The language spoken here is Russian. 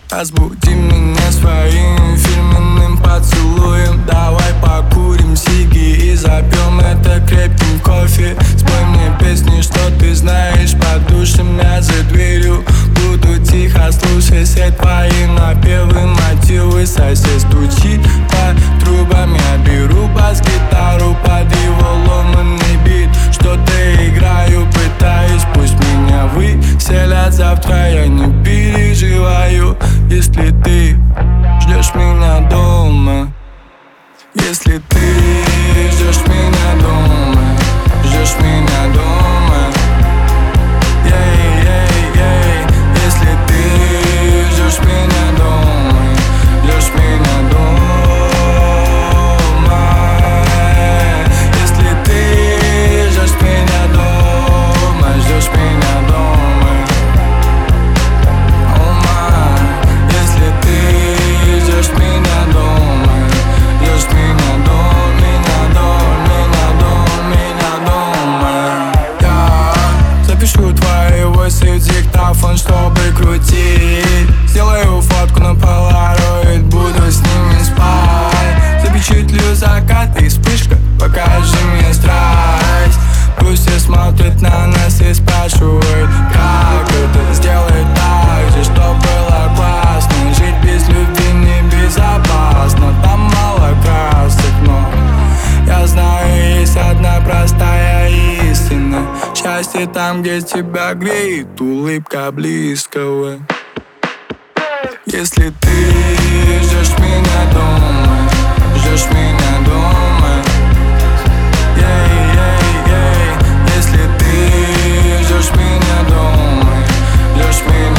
Разбуди меня своим фирменным поцелуем. Давай покурим сиги и запьем это крепким кофе. Спой мне песни, что ты знаешь, подушим я за дверью. Буду тихо слушать все твои напевы, мотивы. Сосед стучит по трубам, я беру бас-гитару под его ломанный бит. Что-то играю, пытаюсь, пусть меня выселят завтра, я не переживаю. Если ты ждешь меня дома, если ты ждешь меня дома, ждешь меня дома, если ты ждешь меня дома, ждешь меня дома, если ты ждешь меня дома, ждешь меня дома. Диктофон, чтобы крутить. Сделаю фотку на полароид, буду с ними спать. Запечатлю закат и вспышка, покажи мне страсть. Пусть все смотрят на нас и спрашивают, как это сделать так же, чтоб было классно. Жить без любви небезопасно, там мало красок, но я знаю, есть одна простая истина. Счастье там, где тебя греет улыбка близкого. Если ты ждешь меня дома, ждешь меня дома, если ты ждешь меня дома, ждешь меня